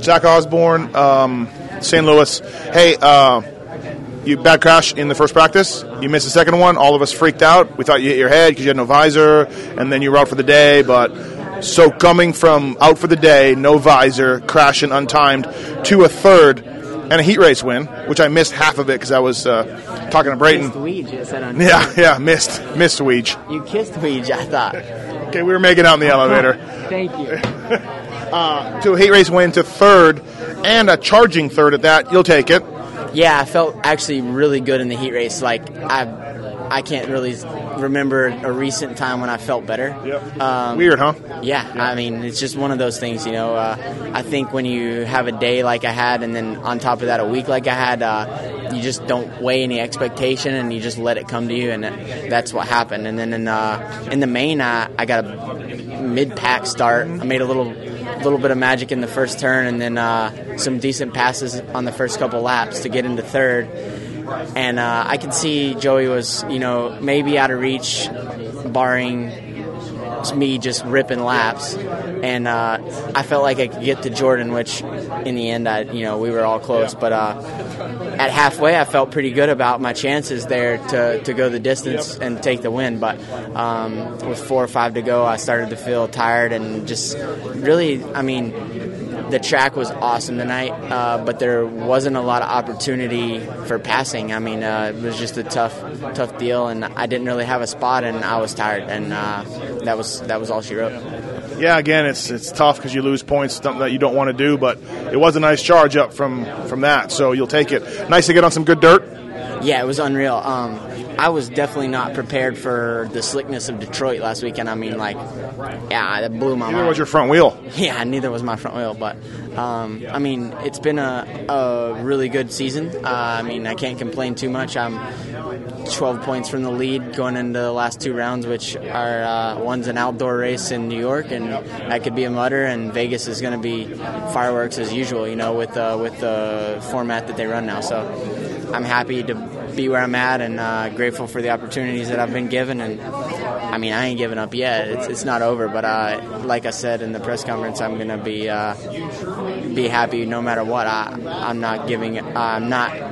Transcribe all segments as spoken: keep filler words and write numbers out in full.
Zach Osborne, um, Saint Louis. Hey, uh, you bad crash in the first practice. You missed the second one. All of us freaked out. We thought you hit your head because you had no visor, and then you were out for the day. But so coming from out for the day, no visor, crashing untimed, to a third and a heat race win, which I missed half of it because I was uh, talking to Brayton. Missed Weege, it said on Yeah, yeah, missed, missed Weege. You kissed Weege, I thought. Okay, we were making out in the elevator. Thank you. uh, to a heat race win to third, and a charging third at that. You'll take it. Yeah, I felt actually really good in the heat race. Like I, I can't really remember a recent time when I felt better. Yep. Um, Weird, huh? Yeah, yeah, I mean, it's just one of those things, you know. Uh, I think when you have a day like I had, and then on top of that a week like I had, uh, you just don't weigh any expectation, and you just let it come to you, and that's what happened. And then in, uh, in the main, I, I got a mid-pack start. I made a little little bit of magic in the first turn, and then uh, some decent passes on the first couple laps to get into third. And uh, I could see Joey was, you know, maybe out of reach, barring me just ripping laps. And uh, I felt like I could get to Jordan, which in the end, I, you know, we were all close. But uh, at halfway, I felt pretty good about my chances there to, to go the distance and take the win. But um, with four or five to go, I started to feel tired and just really, I mean, the track was awesome tonight, uh, but there wasn't a lot of opportunity for passing. I mean, uh, it was just a tough, tough deal, and I didn't really have a spot, and I was tired, and uh, that was that was all she wrote. Yeah, again, it's it's tough because you lose points, something that you don't want to do, but it was a nice charge up from, from that, so you'll take it. Nice to get on some good dirt. Yeah, it was unreal. Um, I was definitely not prepared for the slickness of Detroit last weekend. I mean, like, yeah, that blew my mind. Neither was your front wheel. Yeah, neither was my front wheel. But, um, I mean, it's been a, a really good season. Uh, I mean, I can't complain too much. I'm twelve points from the lead going into the last two rounds, which are uh, one's an outdoor race in New York, and that could be a mutter, and Vegas is going to be fireworks as usual, you know, with, uh, with the format that they run now. So I'm happy to be where I'm at, and uh, grateful for the opportunities that I've been given. And I mean, I ain't giving up yet. It's, it's not over, but uh, like I said in the press conference, I'm gonna be uh, be happy no matter what. I I'm not giving. I'm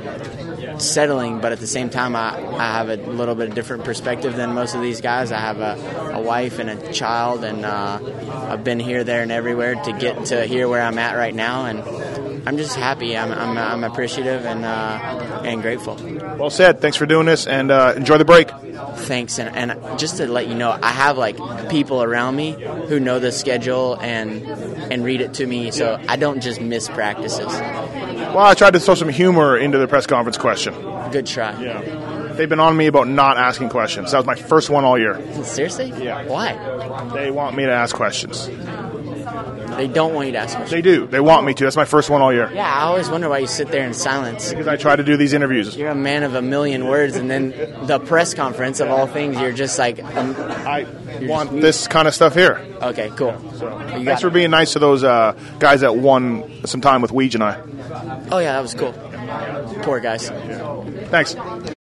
not settling, but at the same time, I, I have a little bit of different perspective than most of these guys. I have a, a wife and a child, and uh, I've been here, there, and everywhere to get to here where I'm at right now, and I'm just happy. I'm I'm, I'm appreciative and uh, and grateful. Well said. Thanks for doing this, and uh, enjoy the break. Thanks, and, and just to let you know, I have like people around me who know the schedule and and read it to me, so I don't just miss practices. Well, I tried to throw some humor into the press conference question. Good try. Yeah. They've been on me about not asking questions. That was my first one all year. Seriously? Yeah. Why? They want me to ask questions. They don't want you to ask questions. They do. They want me to. That's my first one all year. Yeah, I always wonder why you sit there in silence. Because I try to do these interviews. You're a man of a million words, and then the press conference, of all things, you're just like... Um, I want this kind of stuff here. Okay, cool. So, thanks for being nice to those uh, guys that won some time with Weege and I. Oh, yeah, that was cool. Poor guys. Thanks.